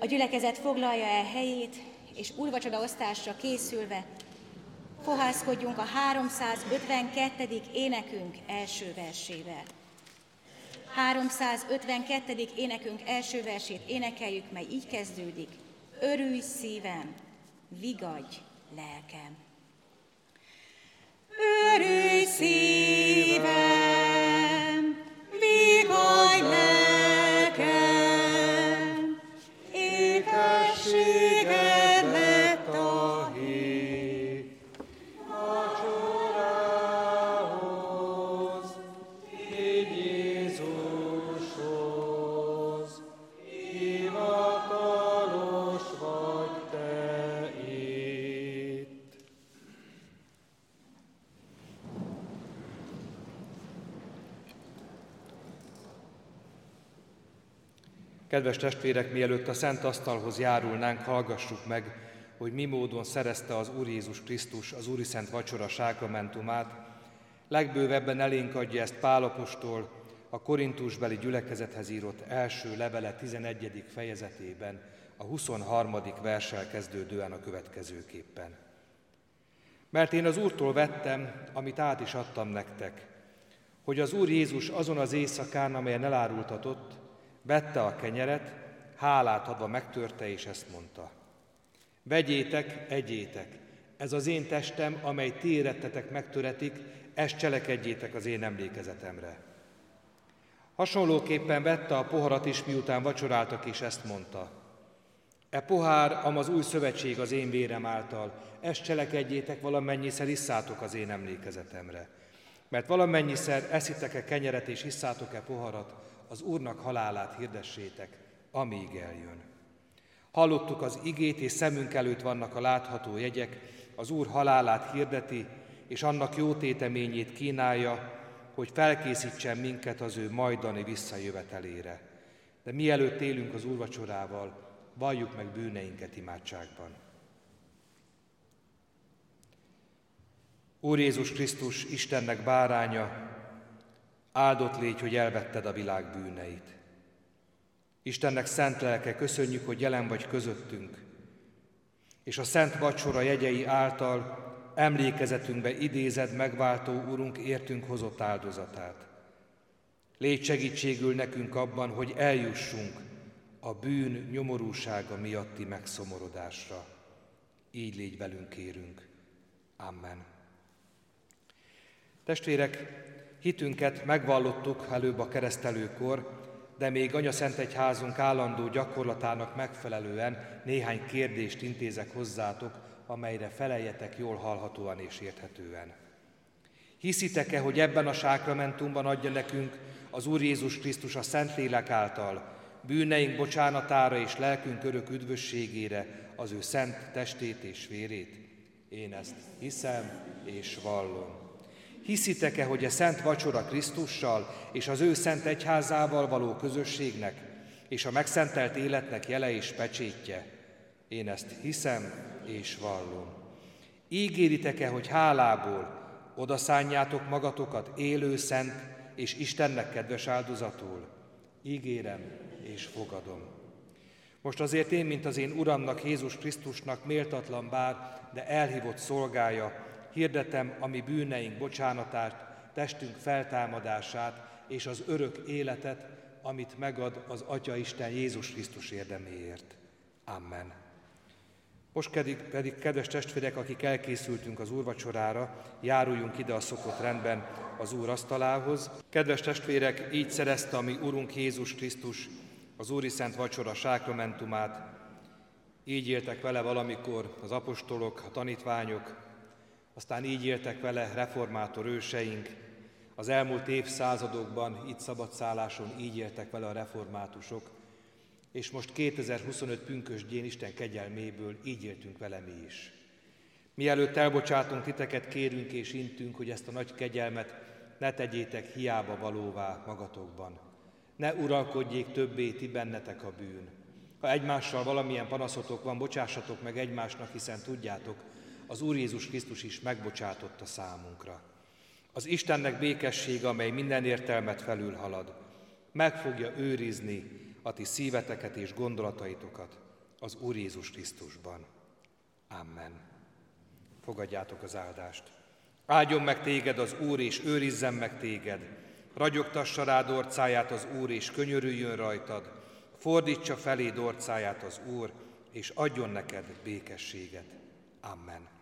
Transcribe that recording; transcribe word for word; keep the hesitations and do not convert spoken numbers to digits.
A gyülekezet foglalja el helyét, és úrvacsoraosztásra készülve fohászkodjunk a háromszázötvenkettedik énekünk első versével. háromszázötvenkettedik énekünk első versét énekeljük, mely így kezdődik. Örülj szívem, vigadj lelkem. Örülj szívem, vigadj lelkem, ékességed lett a hét. Vacsorához, így Jézushoz, hivatalos vagy te itt. Kedves testvérek, mielőtt a szent asztalhoz járulnánk, hallgassuk meg, hogy mi módon szerezte az Úr Jézus Krisztus az Úri Szent Vacsora sákramentumát. Legbővebben elénk adja ezt Pál apostol a korintusbeli gyülekezethez írott első levele tizenegyedik fejezetében, a huszonharmadik verssel kezdődően a következőképpen. Mert én az Úrtól vettem, amit át is adtam nektek, hogy az Úr Jézus azon az éjszakán, amelyen elárultatott, vette a kenyeret, hálát adva megtörte, és ezt mondta. Vegyétek, egyétek, ez az én testem, amely ti érettetek megtöretik, ezt cselekedjétek az én emlékezetemre. Hasonlóképpen vette a poharat is, miután vacsoráltak, és ezt mondta. E pohár, am az új szövetség az én vérem által, ezt cselekedjétek, valamennyiszer isszátok az én emlékezetemre. Mert valamennyiszer eszitek-e kenyeret és isszátok-e poharat, az Úrnak halálát hirdessétek, amíg eljön. Hallottuk az igét, és szemünk előtt vannak a látható jegyek, az Úr halálát hirdeti, és annak jó téteményét kínálja, hogy felkészítsen minket az ő majdani visszajövetelére. De mielőtt élünk az úrvacsorával, valljuk meg bűneinket imádságban. Úr Jézus Krisztus, Istennek báránya, áldott légy, hogy elvetted a világ bűneit. Istennek szent lelke, köszönjük, hogy jelen vagy közöttünk, és a szent vacsora jegyei által emlékezetünkbe idézed megváltó Urunk értünk hozott áldozatát. Légy segítségül nekünk abban, hogy eljussunk a bűn nyomorúsága miatti megszomorodásra. Így légy velünk, kérünk. Amen. Testvérek, hitünket megvallottuk előbb a keresztelőkor, de még Anyaszentegyházunk állandó gyakorlatának megfelelően néhány kérdést intézek hozzátok, amelyre feleljetek jól hallhatóan és érthetően. Hiszitek-e, hogy ebben a sákramentumban adja nekünk az Úr Jézus Krisztus a Szentlélek által bűneink bocsánatára és lelkünk örök üdvösségére az ő szent testét és vérét? Én ezt hiszem és vallom. Hiszitek-e, hogy a szent vacsora Krisztussal és az ő szent egyházával való közösségnek és a megszentelt életnek jele és pecsétje? Én ezt hiszem és vallom. Ígéritek-e, hogy hálából odaszánjátok magatokat élő, szent és Istennek kedves áldozatul? Ígérem és fogadom. Most azért én, mint az én Uramnak, Jézus Krisztusnak méltatlan bár, de elhívott szolgája, hirdetem a mi bűneink bocsánatát, testünk feltámadását és az örök életet, amit megad az Atya Isten Jézus Krisztus érdeméért. Amen. Most pedig, pedig, kedves testvérek, akik elkészültünk az úrvacsorára, járuljunk ide a szokott rendben az Úr asztalához. Kedves testvérek, így szerezte a mi Urunk Jézus Krisztus az Úri Szent Vacsora sákramentumát. Így éltek vele valamikor az apostolok, a tanítványok, aztán így éltek vele reformátor őseink. Az elmúlt évszázadokban itt szabadszálláson így éltek vele a reformátusok, és most kétezer-huszonöt pünkösdjén Isten kegyelméből így éltünk vele mi is. Mielőtt elbocsátunk titeket, kérünk és intünk, hogy ezt a nagy kegyelmet ne tegyétek hiába valóvá magatokban. Ne uralkodjék többé ti bennetek a bűn. Ha egymással valamilyen panaszotok van, bocsássatok meg egymásnak, hiszen tudjátok, az Úr Jézus Krisztus is megbocsátotta számunkra. Az Istennek békessége, amely minden értelmet felülhalad, meg fogja őrizni a ti szíveteket és gondolataitokat az Úr Jézus Krisztusban. Amen. Fogadjátok az áldást. Áldjon meg téged az Úr, és őrizzen meg téged. Ragyogtassa rád orcáját az Úr, és könyörüljön rajtad. Fordítsa feléd orcáját az Úr, és adjon neked békességet. Amen.